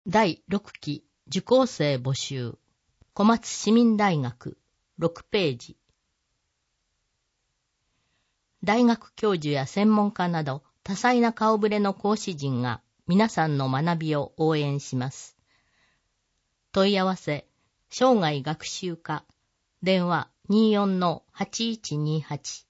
第6期受講生募集。小松市民大学6ページ。大学教授や専門家など多彩な顔ぶれの講師陣が皆さんの学びを応援します。問い合わせ、生涯学習課、電話 24-8128。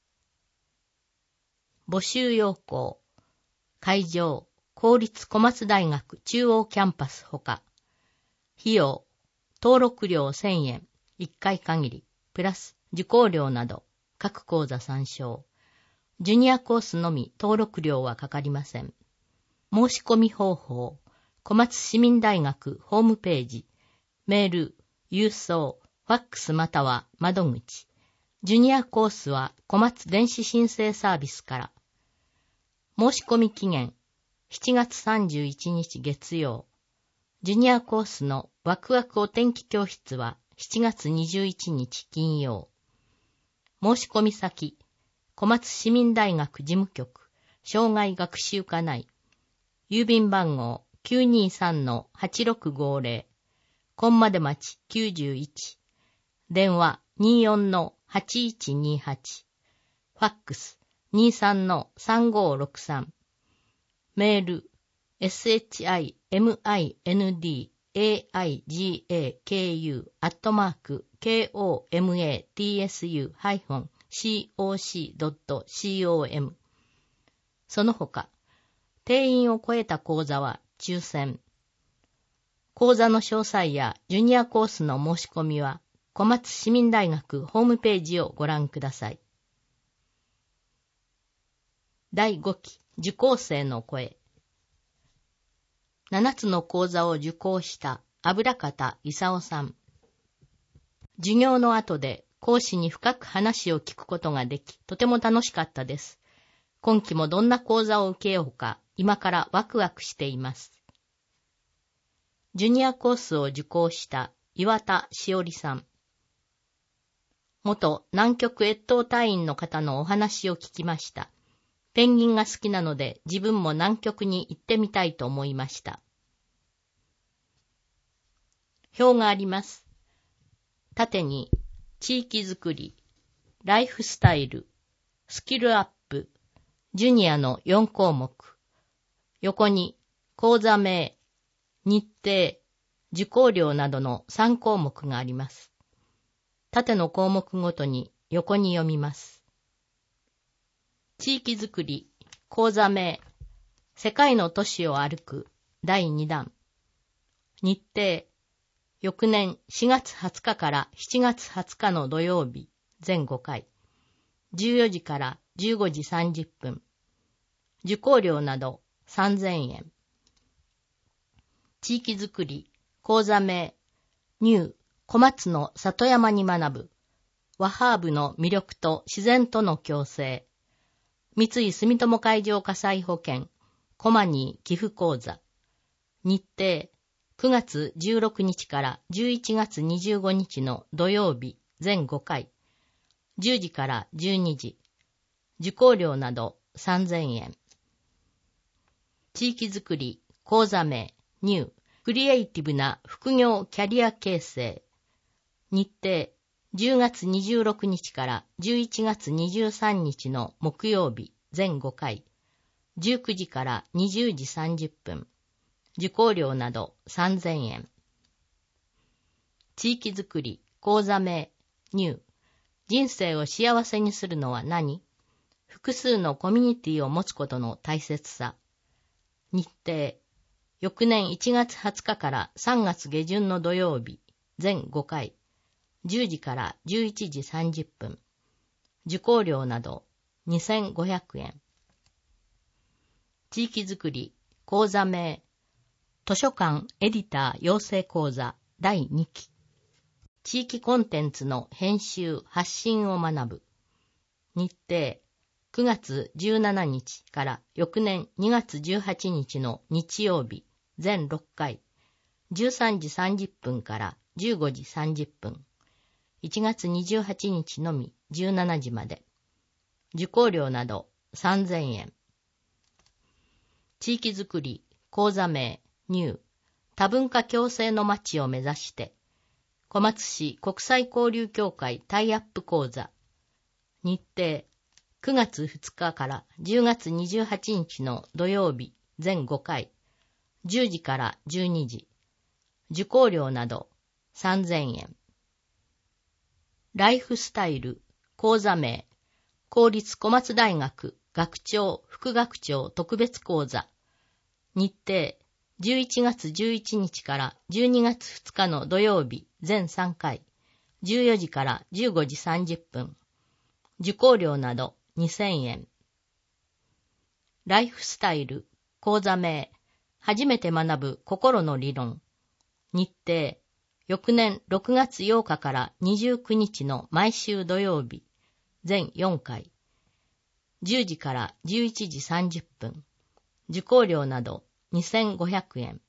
募集要項、会場、公立小松大学中央キャンパスほか、費用、登録料1000円、1回限り、プラス受講料など、各講座参照。ジュニアコースのみ登録料はかかりません。申し込み方法、小松市民大学ホームページ、メール、郵送、ファックスまたは窓口。ジュニアコースは小松電子申請サービスから。申し込み期限、7月31日月曜。ジュニアコースのワクワクお天気教室は7月21日金曜。申し込み先、小松市民大学事務局、生涯学習課内。郵便番号 923-8650、本丸町91。電話 24-8128。ファックス 23-3563。メール、shimindaigaku@komatsu-coc.com。その他、定員を超えた講座は抽選。講座の詳細やジュニアコースの申し込みは、小松市民大学ホームページをご覧ください。第5期受講生の声。7つの講座を受講した油方勲さん。授業の後で講師に深く話を聞くことができ、とても楽しかったです。今期もどんな講座を受けようか、今からワクワクしています。ジュニアコースを受講した岩田しおりさん。元南極越冬隊員の方のお話を聞きました。ペンギンが好きなので自分も南極に行ってみたいと思いました。表があります。縦に地域づくり、ライフスタイル、スキルアップ、ジュニアの4項目。横に講座名、日程、受講料などの3項目があります。縦の項目ごとに横に読みます。地域づくり、講座名、世界の都市を歩く、第2弾。日程、翌年4月20日から7月20日の土曜日、全5回。14時から15時30分。受講料など3000円。地域づくり、講座名、ニュー、小松の里山に学ぶ、ワハーブの魅力と自然との共生。三井住友海上火災保険、コマニー寄付講座。日程、9月16日から11月25日の土曜日、全5回。10時から12時。受講料など3000円。地域づくり、講座名、ニュー、クリエイティブな副業キャリア形成。日程、10月26日から11月23日の木曜日、全5回。19時から20時30分。受講料など3000円。地域づくり、講座名、ニュー。人生を幸せにするのは何？複数のコミュニティを持つことの大切さ。日程、翌年1月20日から3月下旬の土曜日、全5回。10時から11時30分。受講料など2500円。地域づくり、講座名、図書館エディター養成講座第2期。地域コンテンツの編集・発信を学ぶ。日程、9月17日から翌年2月18日の日曜日、全6回。13時30分から15時30分。1月28日のみ17時まで。受講料など3000円。地域づくり、講座名、ニュー、 多文化共生の街を目指して、小松市国際交流協会タイアップ講座。日程、9月2日から10月28日の土曜日全5回、10時から12時。受講料など3000円。ライフスタイル、講座名、公立小松大学学長副学長特別講座。日程、11月11日から12月2日の土曜日全3回、14時から15時30分。受講料など2000円。ライフスタイル、講座名、初めて学ぶ心の理論。日程、翌年6月8日から29日の毎週土曜日、全4回。10時から11時30分。受講料など2500円。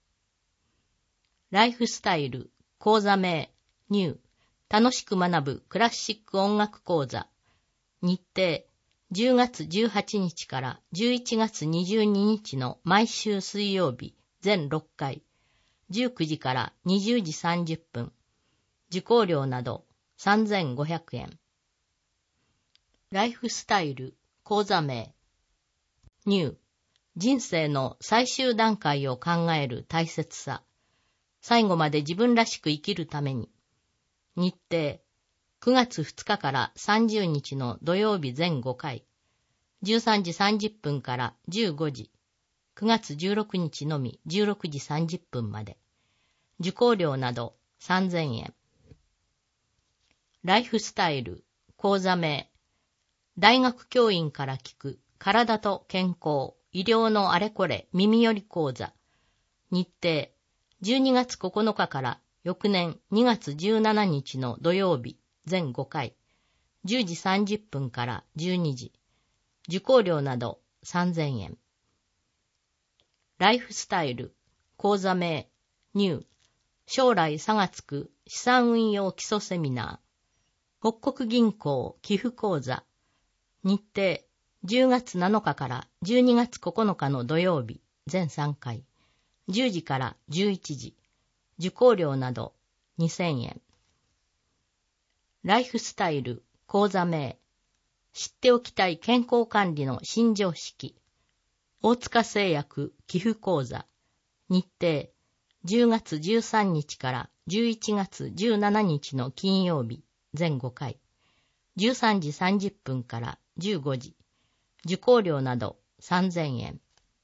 ライフスタイル、講座名、ニュー、楽しく学ぶクラシック音楽講座。日程、10月18日から11月22日の毎週水曜日、全6回。19時から20時30分。受講料など3500円。ライフスタイル、講座名。ニュー、人生の最終段階を考える大切さ。最後まで自分らしく生きるために。日程、9月2日から30日の土曜日全5回。13時30分から15時。9月16日のみ16時30分まで。受講料など3000円。ライフスタイル、講座名。大学教員から聞く体と健康、医療のあれこれ耳寄り講座。日程、12月9日から翌年2月17日の土曜日全5回。10時30分から12時。受講料など3000円。ライフスタイル、講座名、ニュー、将来差がつく資産運用基礎セミナー。北国銀行寄付講座。日程、10月7日から12月9日の土曜日、全3回。10時から11時。受講料など2000円。ライフスタイル、講座名。知っておきたい健康管理の新常識。大塚製薬寄付講座。日程、10月13日から11月17日の金曜日、全5回。13時30分から15時。受講料など3000円。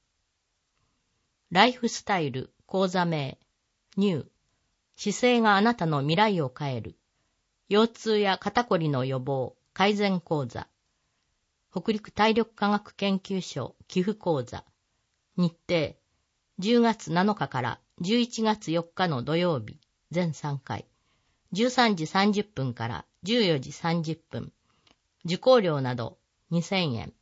ライフスタイル、講座名。ニュー、姿勢があなたの未来を変える。腰痛や肩こりの予防、改善講座。北陸体力科学研究所寄付講座。日程、10月7日から11月4日の土曜日、全3回。13時30分から14時30分。受講料など2000円。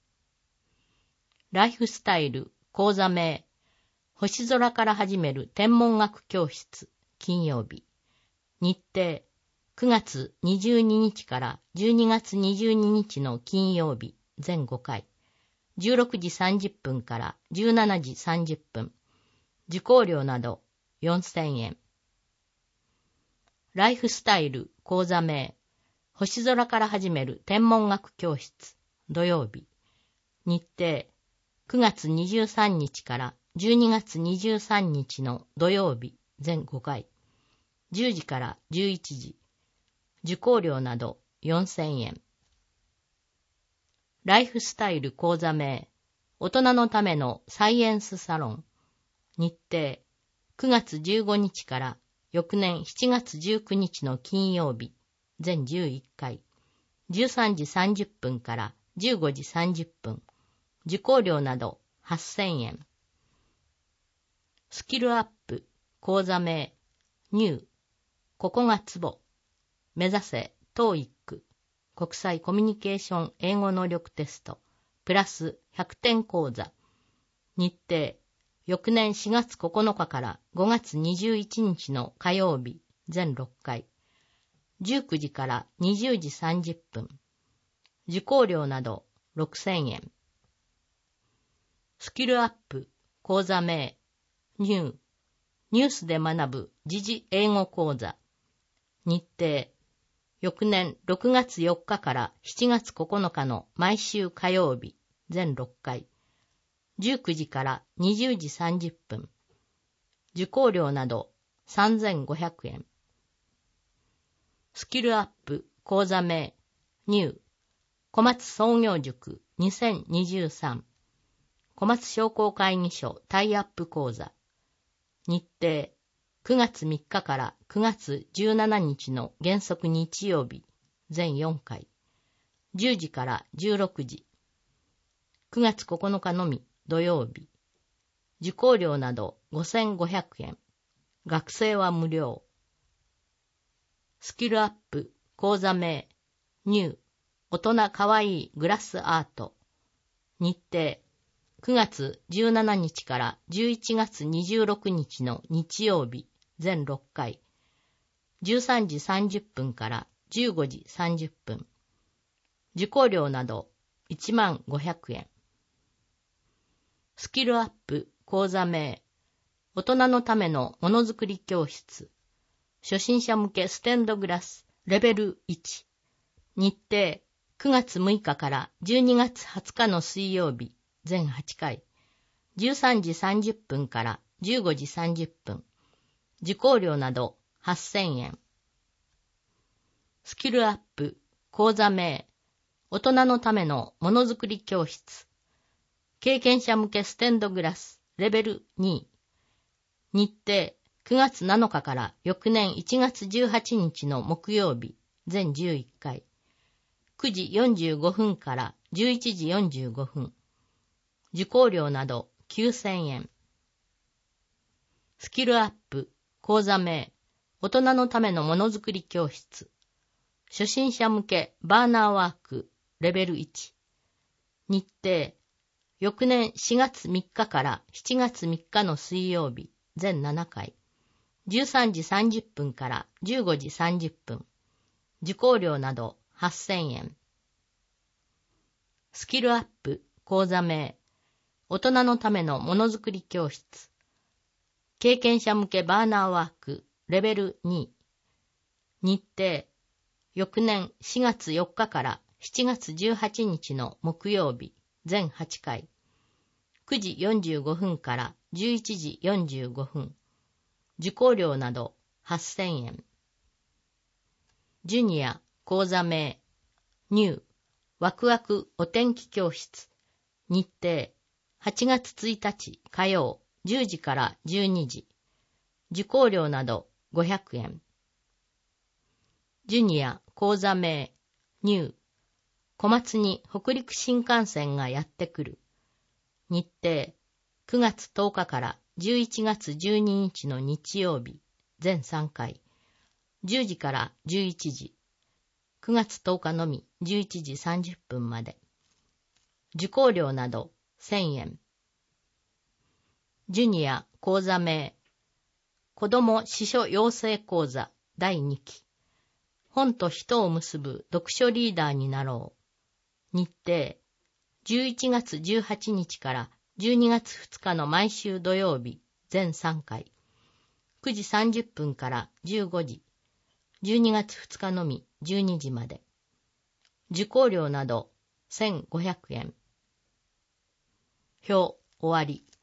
ライフスタイル、講座名。星空から始める天文学教室、金曜日。日程、9月22日から12月22日の金曜日、全5回。16時30分から17時30分。受講料など4000円。ライフスタイル、講座名。星空から始める天文学教室、土曜日。日程、9月23日から12月23日の土曜日、全5回。10時から11時。受講料など4000円。ライフスタイル講座名。大人のためのサイエンスサロン。日程、9月15日から翌年7月19日の金曜日、全11回。13時30分から15時30分。受講料など8000円。スキルアップ、講座名。ニュー、ここがツボ。目指せ TOEIC 国際コミュニケーション英語能力テストプラス100点講座。日程、翌年4月9日から5月21日の火曜日、全6回。19時から20時30分。受講料など6000円。スキルアップ、講座名。ニュー、 ニュースで学ぶ時事英語講座。日程、翌年6月4日から7月9日の毎週火曜日、全6回。19時から20時30分。受講料など3500円。スキルアップ講座名、ニュー、小松創業塾2023。小松商工会議所タイアップ講座。日程、9月3日から9月17日の原則日曜日、全4回。10時から16時。9月9日のみ土曜日。受講料など5500円。学生は無料。スキルアップ講座名、ニュー、大人かわいいグラスアート。日程、9月17日から11月26日の日曜日、全6回。13時30分から15時30分。受講料など1500円。スキルアップ講座名、大人のためのものづくり教室。初心者向けステンドグラスレベル1。日程、9月6日から12月20日の水曜日、全8回。13時30分から15時30分。受講料など8000円。スキルアップ講座名、大人のためのものづくり教室。経験者向けステンドグラスレベル2。日程、9月7日から翌年1月18日の木曜日、全11回。9時45分から11時45分。受講料など9000円。スキルアップ講座名、大人のためのものづくり教室。初心者向けバーナーワークレベル1。日程、翌年4月3日から7月3日の水曜日、全7回。13時30分から15時30分。受講料など8000円。スキルアップ講座名、大人のためのものづくり教室。経験者向けバーナーワークレベル2。日程、翌年4月4日から7月18日の木曜日、全8回。9時45分から11時45分。受講料など8000円。ジュニア講座名、ニュー、ワクワクお天気教室。日程、8月1日火曜10時から12時。受講料など500円。ジュニア講座名、ニュー、小松に北陸新幹線がやってくる。日程、9月10日から11月12日の日曜日、全3回。10時から11時。9月10日のみ11時30分まで。受講料など1000円。ジュニア講座名、子ども司書養成講座第2期。本と人を結ぶ読書リーダーになろう。日程、11月18日から12月2日の毎週土曜日、全3回。9時30分から15時。12月2日のみ12時まで。受講料など1500円。表終わり。